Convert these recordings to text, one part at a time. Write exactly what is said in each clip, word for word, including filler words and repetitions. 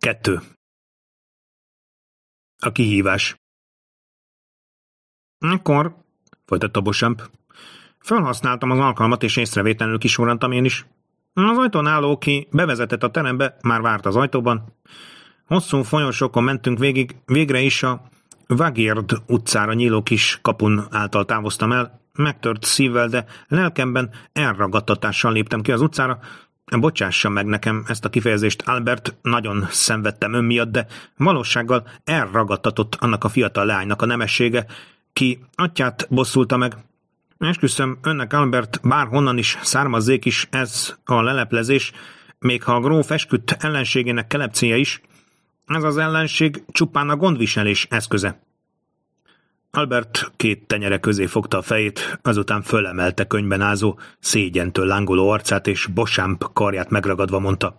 Kettő. A kihívás. Akkor, folytatta Beauchamp, felhasználtam az alkalmat, és észrevétlenül kisurrantam én is. Az ajtón álló, ki bevezetett a terembe, már várt az ajtóban. Hosszú folyosókon mentünk végig, végre is a Vaugird utcára nyíló kis kapun által távoztam el. Megtört szívvel, de lelkemben elragadtatással léptem ki az utcára. Bocsássa meg nekem ezt a kifejezést, Albert, nagyon szenvedtem ön miatt, de valósággal elragadtatott annak a fiatal leánynak a nemessége, ki atyát bosszulta meg. Esküszöm önnek, Albert, bárhonnan is származzék is ez a leleplezés, még ha a gróf esküdt ellenségének kelepcéje is, ez az ellenség csupán a gondviselés eszköze. Albert két tenyere közé fogta a fejét, azután fölemelte könyben ázó, szégyentől lángoló arcát, és Beauchamp karját megragadva mondta: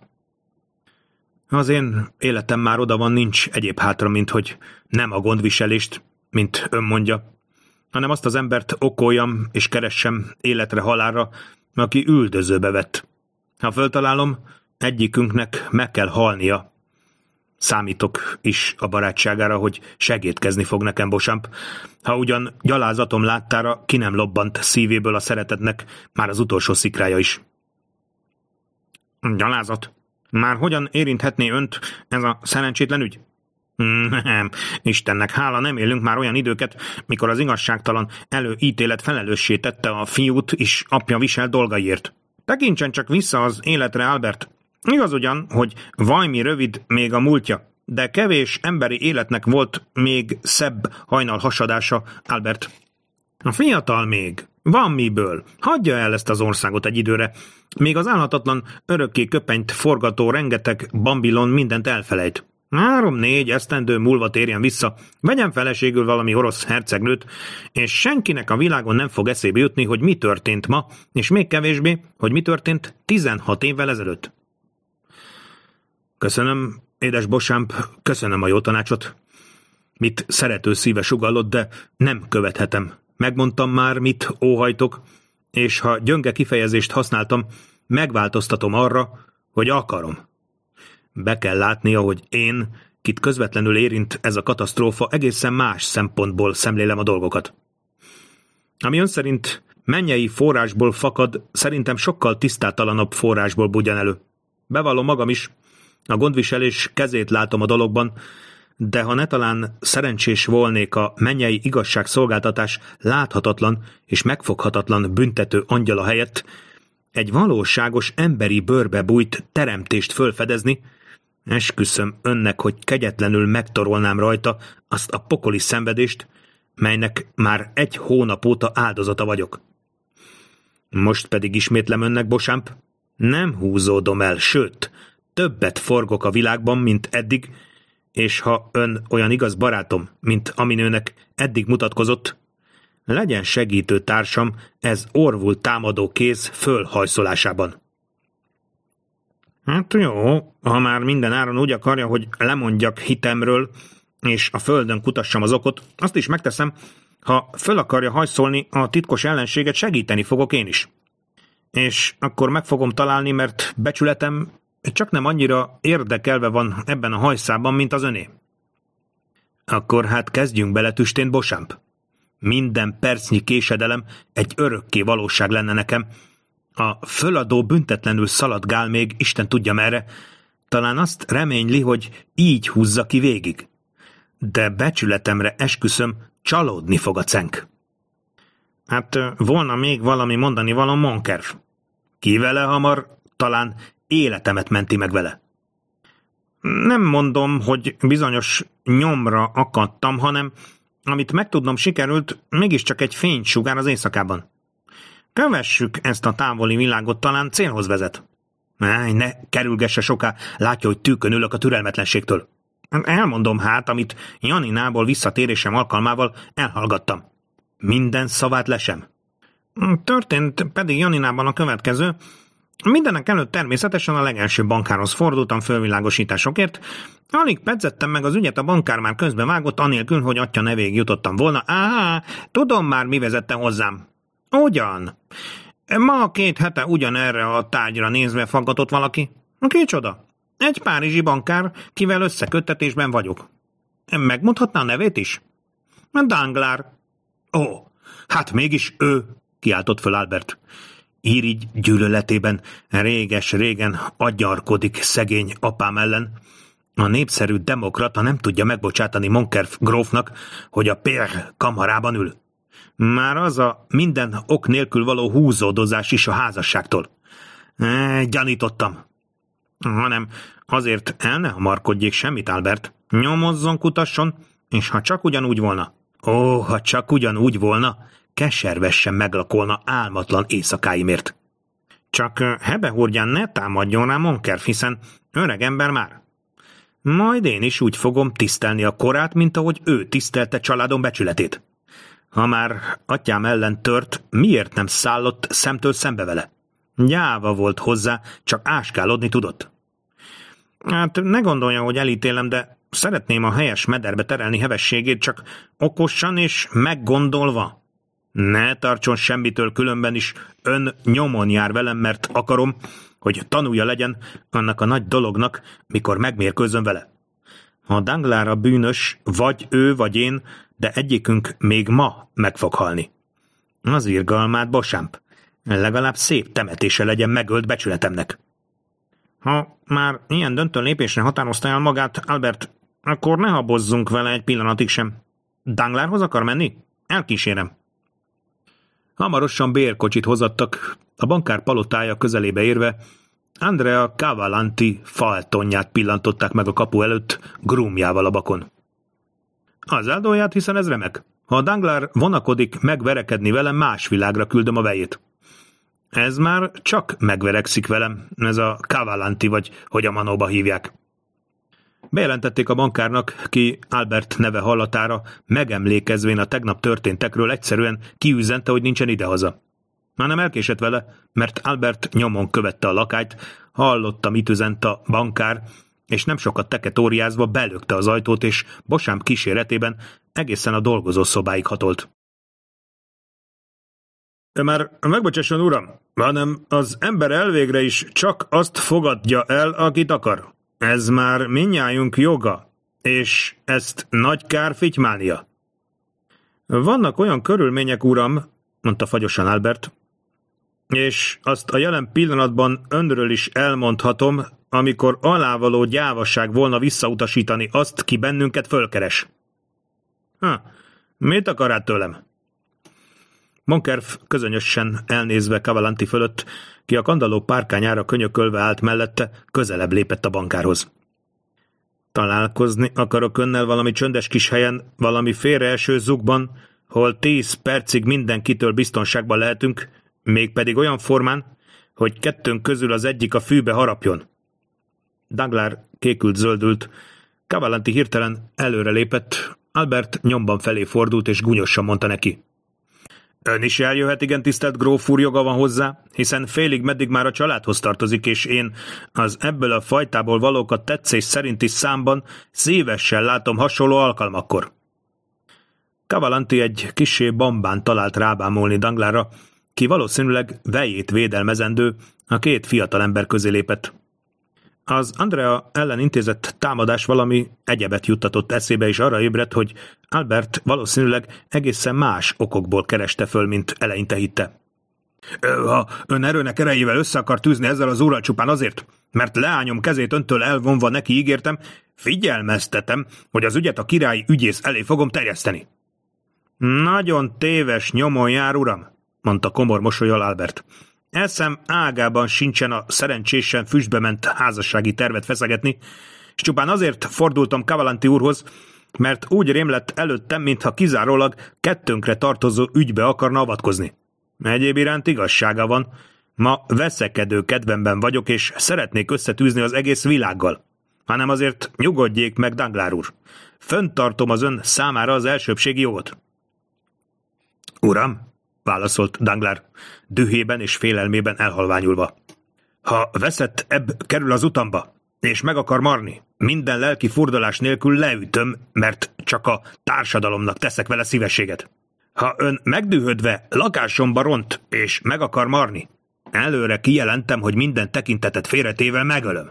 az én életem már oda van, nincs egyéb hátra, mint hogy nem a gondviselést, mint ön mondja, hanem azt az embert okoljam és keressem életre halálra, aki üldözőbe vett. Ha föltalálom, egyikünknek meg kell halnia. Számítok is a barátságára, hogy segítkezni fog nekem, Beauchamp. Ha ugyan gyalázatom láttára ki nem lobbant szívéből a szeretetnek már az utolsó szikrája is. Gyalázat? Már hogyan érinthetné önt ez a szerencsétlen ügy? Nem, Istennek hála, nem élünk már olyan időket, mikor az igazságtalan előítélet felelőssé tette a fiút és apja visel dolgaiért. Tekintsen csak vissza az életre, Albert. Igaz ugyan, hogy vajmi rövid még a múltja, de kevés emberi életnek volt még szebb hajnal hasadása, Albert. A fiatal még, van miből, hagyja el ezt az országot egy időre, még az állhatatlan örökké köpenyt forgató rengeteg Bambilon mindent elfelejt. Három-négy esztendő múlva térjen vissza, vegyen feleségül valami orosz hercegnőt, és senkinek a világon nem fog eszébe jutni, hogy mi történt ma, és még kevésbé, hogy mi történt tizenhat évvel ezelőtt. Köszönöm, édes Beauchamp, köszönöm a jó tanácsot. Mit szerető szíve sugallott, de nem követhetem. Megmondtam már, mit óhajtok, és ha gyönge kifejezést használtam, megváltoztatom arra, hogy akarom. Be kell látnia, hogy én, kit közvetlenül érint ez a katasztrófa, egészen más szempontból szemlélem a dolgokat. Ami ön szerint mennyei forrásból fakad, szerintem sokkal tisztátalanabb forrásból budjan elő. Bevallom magam is, a gondviselés kezét látom a dologban, de ha netalán szerencsés volnék, a mennyei igazságszolgáltatás láthatatlan és megfoghatatlan büntető angyala helyett egy valóságos emberi bőrbe bújt teremtést fölfedezni, esküszöm önnek, hogy kegyetlenül megtorolnám rajta azt a pokoli szenvedést, melynek már egy hónap óta áldozata vagyok. Most pedig ismétlem önnek, Beauchamp, nem húzódom el, sőt, többet forgok a világban, mint eddig, és ha ön olyan igaz barátom, mint aminőnek eddig mutatkozott, legyen segítő társam ez orvul támadó kéz fölhajszolásában. Hát jó, ha már minden áron úgy akarja, hogy lemondjak hitemről, és a földön kutassam az okot, azt is megteszem, ha föl akarja hajszolni a titkos ellenséget, segíteni fogok én is. És akkor meg fogom találni, mert becsületem csak nem annyira érdekelve van ebben a hajszában, mint az öné. Akkor hát kezdjünk bele tüstén, Beauchamp. Minden percnyi késedelem egy örökké valóság lenne nekem. A föladó büntetlenül szaladgál még, Isten tudja merre. Talán azt reményli, hogy így húzza ki végig. De becsületemre esküszöm, csalódni fog a cenk. Hát volna még valami mondani való, Monkerf. Ki vele hamar, talán életemet menti meg vele. Nem mondom, hogy bizonyos nyomra akadtam, hanem amit megtudnom sikerült, mégiscsak egy fénysugár az éjszakában. Kövessük ezt a távoli világot, talán célhoz vezet. Áj, ne kerülgesse soká, látja, hogy tűkön ülök a türelmetlenségtől. Elmondom hát, amit Janinából visszatérésem alkalmával elhallgattam. Minden szavát lesem. Történt pedig Janinában a következő. Mindenek előtt természetesen a legelső bankárhoz fordultam fölvilágosításokért. Alig pedzettem meg az ügyet, a bankár már közbevágott, anélkül, hogy atya nevéig jutottam volna. Á, tudom már, mi vezette hozzám. Ugyan. Ma két hete ugyanerre a tárgyra nézve faggatott valaki. Kicsoda? Egy párizsi bankár, kivel összeköttetésben vagyok. Megmondhatná a nevét is? Danglars. Ó, hát mégis ő, kiáltott föl Albert. Irigy gyűlöletében réges-régen agyarkodik szegény apám ellen. A népszerű demokrata nem tudja megbocsátani Monkerf grófnak, hogy a Pér kamarában ül. Már az a minden ok nélkül való húzódozás is a házasságtól. E, gyanítottam. Hanem azért el ne hamarkodjék semmit, Albert. Nyomozzon, kutasson, és ha csak ugyanúgy volna, ó, ha csak ugyanúgy volna, keservesen meglakolna álmatlan éjszakáimért. Csak hebehordján ne támadjon rá Monkerf, hiszen öreg ember már. Majd én is úgy fogom tisztelni a korát, mint ahogy ő tisztelte családom becsületét. Ha már atyám ellen tört, miért nem szállott szemtől szembe vele? Gyáva volt hozzá, csak áskálodni tudott. Hát ne gondolja, hogy elítélem, de szeretném a helyes mederbe terelni hevességét, csak okosan és meggondolva. Ne tartson semmitől, különben is ön nyomon jár velem, mert akarom, hogy tanulja legyen annak a nagy dolognak, mikor megmérkőzöm vele. Ha Danglars a bűnös, vagy ő, vagy én, de egyikünk még ma meg fog halni. Az irgalmát, Beauchamp, legalább szép temetése legyen megölt becsületemnek. Ha már ilyen döntő lépésre határozta el magát, Albert, akkor ne habozzunk vele egy pillanatig sem. Danglarshoz akar menni? Elkísérem. Hamarosan bérkocsit hozattak, a bankár palotája közelébe érve Andrea Cavalcanti faltonját pillantották meg a kapu előtt, grúmjával a bakon. Az eldólját, hiszen ez remek. Ha Danglars vonakodik megverekedni velem, más világra küldöm a vejét. Ez már csak megverekszik velem, ez a Cavalcanti, vagy hogy a manóba hívják. Bejelentették a bankárnak, ki Albert neve hallatára, megemlékezvén a tegnap történtekről egyszerűen kiüzente, hogy nincsen idehaza. Már nem elkésett vele, mert Albert nyomon követte a lakályt, hallotta, mit üzent a bankár, és nem sokat teketóriázva belökte az ajtót, és Beauchamp kíséretében egészen a dolgozószobáig hatolt. Már megbocsásson, uram, hanem az ember elvégre is csak azt fogadja el, akit akar. Ez már mindnyájunk joga, és ezt nagy kár fitymálnia. Vannak olyan körülmények, uram, mondta fagyosan Albert, és azt a jelen pillanatban önről is elmondhatom, amikor alávaló gyávaság volna visszautasítani azt, ki bennünket fölkeres. Ha, mit akar át tőlem? Monkerf közönösen elnézve Cavalcanti fölött, ki a kandalló párkányára könyökölve állt mellette, közelebb lépett a bankárhoz. Találkozni akarok önnel valami csöndes kis helyen, valami félreeső zugban, hol tíz percig mindenkitől biztonságban lehetünk, mégpedig olyan formán, hogy kettőnk közül az egyik a fűbe harapjon. Danglars kékült-zöldült, Cavalcanti hirtelen előre lépett, Albert nyomban felé fordult és gúnyosan mondta neki. Ön is eljöhet, igen, tisztelt gróf úr, joga van hozzá, hiszen félig meddig már a családhoz tartozik, és én az ebből a fajtából valókat tetszés szerinti számban szívesen látom hasonló alkalmakkor. Cavalcanti egy kissé bambán talált rábámolni Danglarsra, ki valószínűleg vejét védelmezendő, a két fiatalember közé lépett. Az Andrea ellen intézett támadás valami egyebet juttatott eszébe, és arra ébredt, hogy Albert valószínűleg egészen más okokból kereste föl, mint eleinte hitte. Ha ön erőnek erejével össze akar tűzni ezzel az úrral csupán azért, mert leányom kezét öntől elvonva neki ígértem, figyelmeztetem, hogy az ügyet a királyi ügyész elé fogom terjeszteni. Nagyon téves nyomon jár, uram, mondta komor mosollyal Albert. Eszem ágában sincsen a szerencsésen füstbe ment házassági tervet feszegetni, és csupán azért fordultam Cavalcanti úrhoz, mert úgy rém lett előttem, mintha kizárólag kettőnkre tartozó ügybe akarna avatkozni. Egyéb iránt igazsága van. Ma veszekedő kedvemben vagyok, és szeretnék összetűzni az egész világgal. Hanem azért nyugodjék meg, Danglars úr. Föntartom az ön számára az elsőbbségi jogot. Uram, válaszolt Danglars, dühében és félelmében elhalványulva. Ha veszett ebb kerül az utamba, és meg akar marni, minden lelki furdalás nélkül leütöm, mert csak a társadalomnak teszek vele szívességet. Ha ön megdühödve lakásomba ront, és meg akar marni, előre kijelentem, hogy minden tekintetet félretéve megölöm.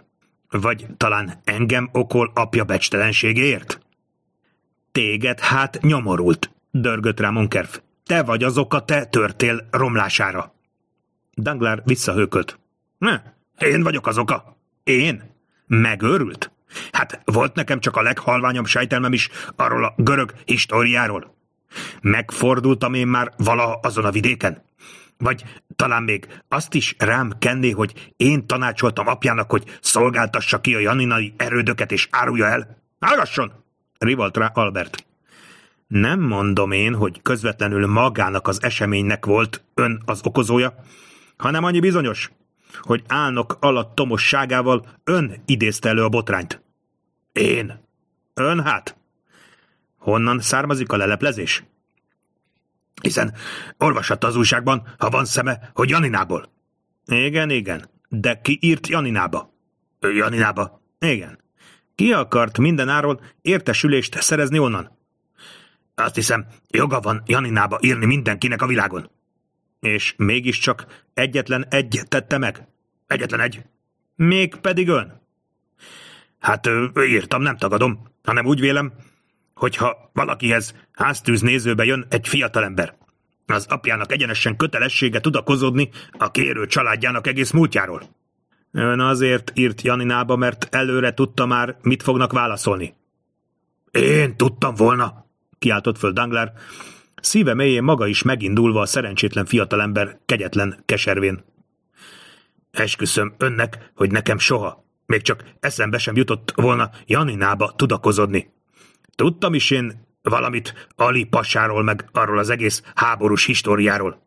Vagy talán engem okol apja becstelenségéért? Téged hát nyomorult, dörgött rá Monkerf. Te vagy az oka te törtél romlására. Danglars visszahőkölt. Ne, én vagyok az oka. Én? Megőrült? Hát volt nekem csak a leghalványabb sejtelmem is arról a görög históriáról. Megfordultam én már valaha azon a vidéken? Vagy talán még azt is rám kenné, hogy én tanácsoltam apjának, hogy szolgáltassa ki a janinai erődöket és árulja el? Hallgasson! Rivalt rá Albert. Nem mondom én, hogy közvetlenül magának az eseménynek volt ön az okozója, hanem annyi bizonyos, hogy álnok alatt tomosságával ön idézte elő a botrányt. Én? Ön hát? Honnan származik a leleplezés? Hiszen olvashatta az újságban, ha van szeme, hogy Janinából. Igen, igen, de ki írt Janinába? Janinába? Igen. Ki akart mindenáról értesülést szerezni onnan? Azt hiszem, joga van Janinába írni mindenkinek a világon. És mégiscsak egyetlen egy tette meg? Egyetlen egy. Még pedig ön? Hát írtam, nem tagadom, hanem úgy vélem, hogyha valakihez háztűz nézőbe jön egy fiatalember, az apjának egyenesen kötelessége tudakozódni a kérő családjának egész múltjáról. Ön azért írt Janinába, mert előre tudta már, mit fognak válaszolni. Én tudtam volna, kiáltott föl Danglars, szíve mélyén maga is megindulva a szerencsétlen fiatalember kegyetlen keservén. Esküszöm önnek, hogy nekem soha, még csak eszembe sem jutott volna Janinába tudakozódni. Tudtam is én valamit Ali passáról, meg arról az egész háborús históriáról.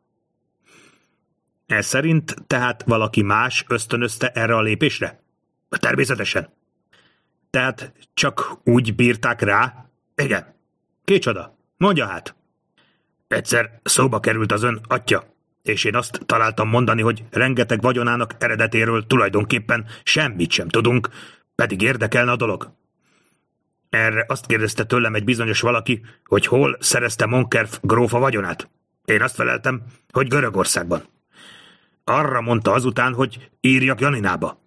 Ez szerint tehát valaki más ösztönözte erre a lépésre? Természetesen. Tehát csak úgy bírták rá? Igen. Kicsoda? Mondja hát. Egyszer szóba került az ön atya, és én azt találtam mondani, hogy rengeteg vagyonának eredetéről tulajdonképpen semmit sem tudunk, pedig érdekelne a dolog. Erre azt kérdezte tőlem egy bizonyos valaki, hogy hol szerezte Monkerf gróf a vagyonát. Én azt feleltem, hogy Görögországban. Arra mondta azután, hogy írjak Janinába.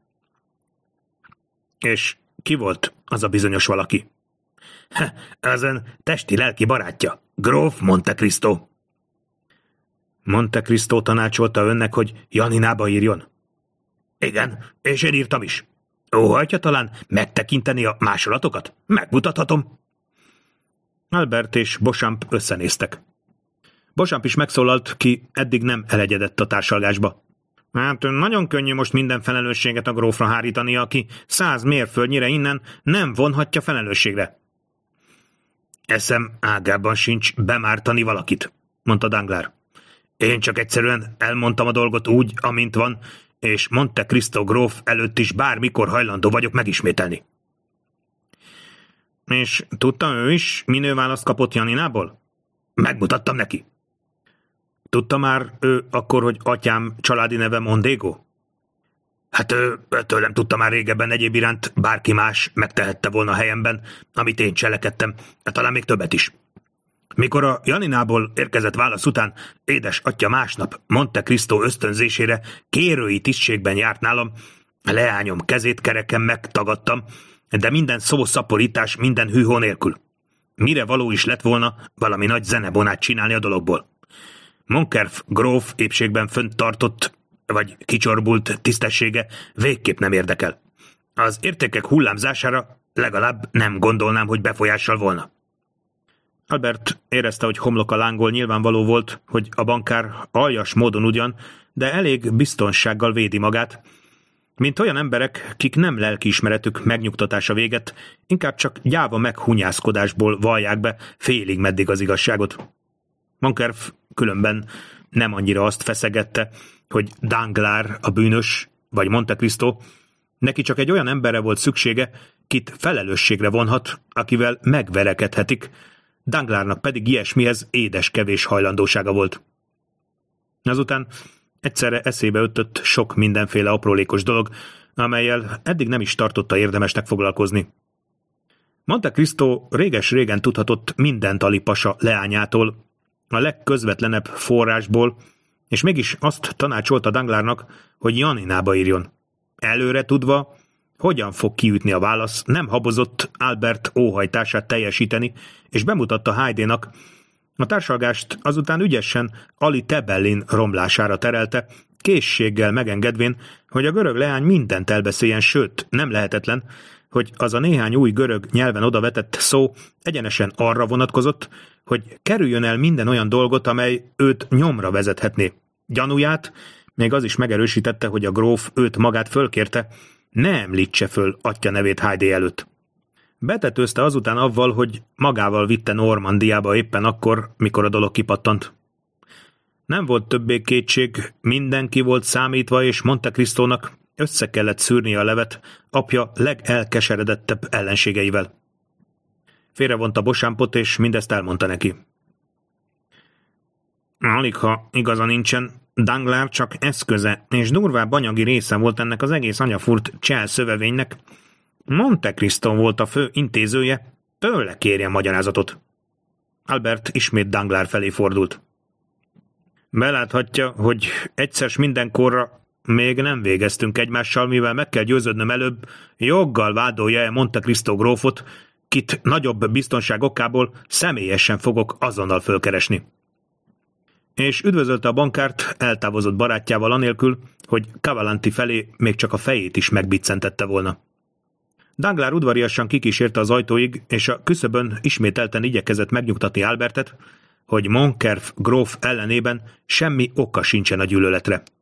És ki volt az a bizonyos valaki? Az ön testi-lelki barátja, gróf Monte Cristo. Monte Cristo tanácsolta önnek, hogy Janinába írjon? Igen, és én írtam is. Óhajtja talán megtekinteni a másolatokat? Megmutathatom. Albert és Beauchamp összenéztek. Beauchamp is megszólalt, ki eddig nem elegyedett a társalgásba. Hát nagyon könnyű most minden felelősséget a grófra hárítani, aki száz mérföldnyire innen nem vonhatja felelősségre. Eszem ágában sincs bemártani valakit, mondta Danglars. Én csak egyszerűen elmondtam a dolgot úgy, amint van, és Monte Cristo gróf előtt is bármikor hajlandó vagyok megismételni. És tudta ő is, minő választ kapott Janinából? Megmutattam neki. Tudta már ő akkor, hogy atyám családi neve Mondego? Hát ő, tőlem tudta már régebben, egyéb iránt bárki más megtehette volna a helyemben, amit én cselekedtem, talán még többet is. Mikor a Janinából érkezett válasz után édes atya másnap Monte Cristo ösztönzésére kérői tisztségben járt nálam, leányom kezét kereken megtagadtam, de minden szószaporítás, minden hűhó nélkül. Mire való is lett volna valami nagy zenebonát csinálni a dologból. Monkerf gróf épségben fönt tartott, vagy kicsorbult tisztessége végképp nem érdekel. Az értékek hullámzására legalább nem gondolnám, hogy befolyással volna. Albert érezte, hogy homloka lángol, nyilvánvaló volt, hogy a bankár aljas módon ugyan, de elég biztonsággal védi magát, mint olyan emberek, kik nem lelkiismeretük megnyugtatása véget, inkább csak gyáva meghunyászkodásból vallják be félig meddig az igazságot. Monkerf különben nem annyira azt feszegette, hogy Danglars a bűnös, vagy Monte Cristo, neki csak egy olyan emberre volt szüksége, kit felelősségre vonhat, akivel megverekedhetik, Danglarsnak pedig ilyesmihez édes kevés hajlandósága volt. Azután egyszerre eszébe ötött sok mindenféle aprólékos dolog, amellyel eddig nem is tartotta érdemesnek foglalkozni. Monte Cristo réges-régen tudhatott mindent Ali pasa leányától, a legközvetlenebb forrásból, és mégis azt tanácsolta Danglarsnak, hogy Janinába írjon. Előre tudva, hogyan fog kiütni a válasz, nem habozott Albert óhajtását teljesíteni, és bemutatta Heidi-nak. A társalgást azután ügyesen Ali Tebellin romlására terelte, készséggel megengedvén, hogy a görög leány mindent elbeszéljen, sőt, nem lehetetlen, hogy az a néhány új görög nyelven odavetett szó egyenesen arra vonatkozott, hogy kerüljön el minden olyan dolgot, amely őt nyomra vezethetné. Gyanúját még az is megerősítette, hogy a gróf őt magát fölkérte, ne említse föl atya nevét Heidi előtt. Betetőzte azután avval, hogy magával vitte Normandiába éppen akkor, mikor a dolog kipattant. Nem volt többé kétség, mindenki volt számítva, és Monte Cristónak össze kellett szűrnie a levet apja legelkeseredettebb ellenségeivel. Félrevonta Beauchampot, és mindezt elmondta neki. Aligha igaza nincsen, Danglars csak eszköze, és durvább anyagi része volt ennek az egész anyafurt csel szövevénynek. Monte Cristo volt a fő intézője, tőle kérjen magyarázatot. Albert ismét Danglars felé fordult. Beláthatja, hogy egyszer s mindenkorra még nem végeztünk egymással, mivel meg kell győződnöm előbb, joggal vádolja-e Monte Cristo grófot, kit nagyobb biztonság okából személyesen fogok azonnal fölkeresni. És üdvözölte a bankárt eltávozott barátjával anélkül, hogy Cavalcanti felé még csak a fejét is megbiccentette volna. Danglars udvariasan kikísérte az ajtóig, és a küszöbön ismételten igyekezett megnyugtatni Albertet, hogy Montcalf gróf ellenében semmi oka sincsen a gyűlöletre.